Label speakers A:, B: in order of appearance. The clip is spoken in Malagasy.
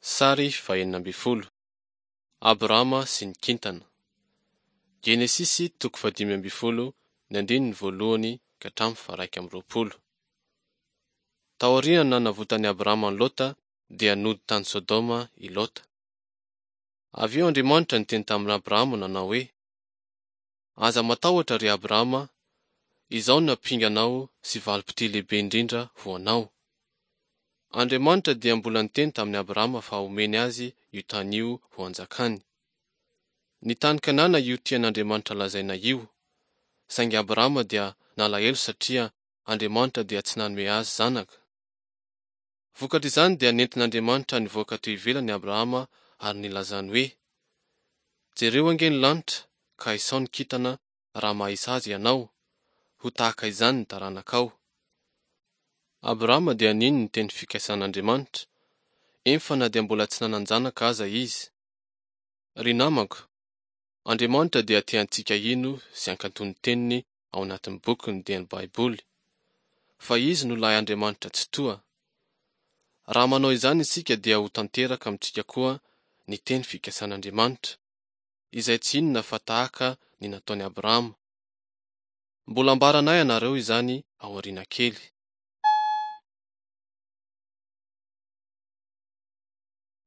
A: Sary fahenina ambin'ny folo. Abrahama sy ny kintana. Genesisy 5:5 ny andininy voalohany ka hatramin'ny 1:20. Taoriana navotan'i Abrahama ny Lôta dia nody tany Sôdôma i Lôta. Avy eo Andriamanitra niteny tamin'i Abrahama nanao hoe: aza matahotra ry Abrahama, izao no nampinga anao sy valim-pity lehibe indrindra ho anao. Andriamanitra dia mbola niteny tamin'i Abrahama fa omeny azy io tany io ho anjakany. Ny tany Kanana io tian'Andriamanitra lazaina io, saingy Abrahama dia nalahelo satria Andriamanitra dia tsy nanome azy zanaka. Vokatr' izany dia nentin'Andriamanitra nivoaka teo ivelany Abrahama ary nilazany hoe: jereo ange ny lanitra ka isao ny kintana raha mahaisa azy ianao, ho tahaka izany ny taranakao. Abrahama dia niny ny teny fikaisan'Andriamanitra, efa na dia mbola tsy nanan-janaka aza izy. Ry namako, Andriamanitra dia tiantsika hino sy hankantony teniny ao anatin'ny bokiny dia ny Baiboly, fa izy no lahy Andriamanitra tsy toa. Raha manao izany isika dia ho tanteraka amintsika koa ny teny fikaisan'Andriamanitra, izay tsy inona fa tahaka ny nataon'i Abrahama. Mbola ambaranay anareo izany ao aoriana kely.